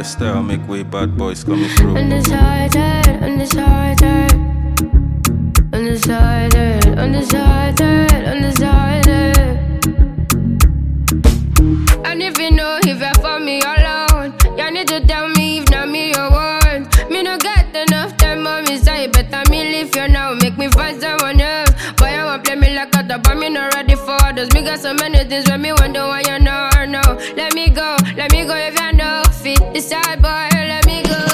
your style, make way bad boys coming through. Undecided, undecided. Undecided, undecided, undecided. And if you know if you're for me alone, you need to tell me if not me you want. Me no get enough time on me side, better me leave you now, make me find someone else. Boy, you want play me like a top, but me not ready for others. Me got so many things when me wonder why you know, no. Let me go if you know fit. Decide, boy, let me go.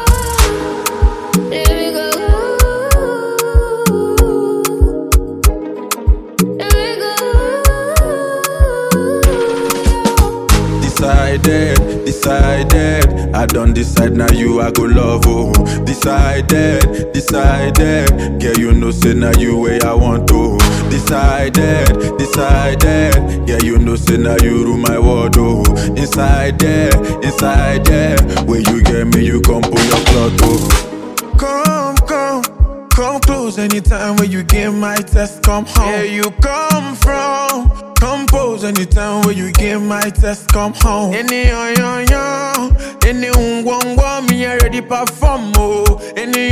Let me go. Let me go. Decided, decided. I don't decide now you I go love oh. Decided, decided. Girl you know say now you way I want to. Decided, decided. Yeah you know say now you rule my world oh. Inside there, where you get me you come pull your cloth oh. Come close anytime when you get my test come home. Where you come from? Compose anytime when you get my test come home. Any me already perform oh. Any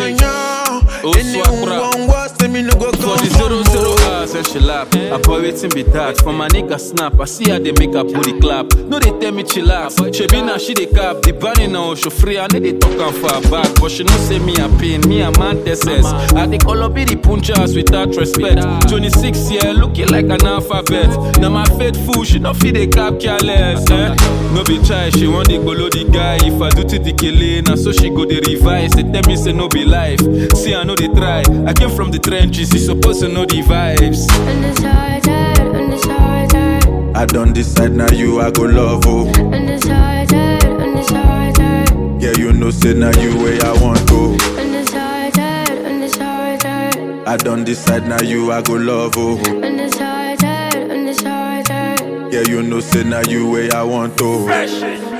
say me no go come for the 00 hours and she laugh. I boy waiting be that. For my nigga snap, I see how they make her booty clap. No they tell me chillax. She be now she they cap. The bunny now she free. I need they talk on for her back, but she no say me a pain. Me a man tesses. I they call up the punchers without respect. 26 year looking like an alphabet. Now my faithful she no feed the cap careless. No be try she want the below the guy. If I do to the killing, now so she go the revise. They tell me say no be life. See I know they try. I came from the trenches. You supposed to know the vibes. Undecided, undecided. I don't decide now you I go love oh. Undecided, undecided. Yeah you know say now you way I want to. Undecided, undecided. I don't decide now you I go love oh. Undecided, undecided. Yeah you know say now you way I want to. Fresh.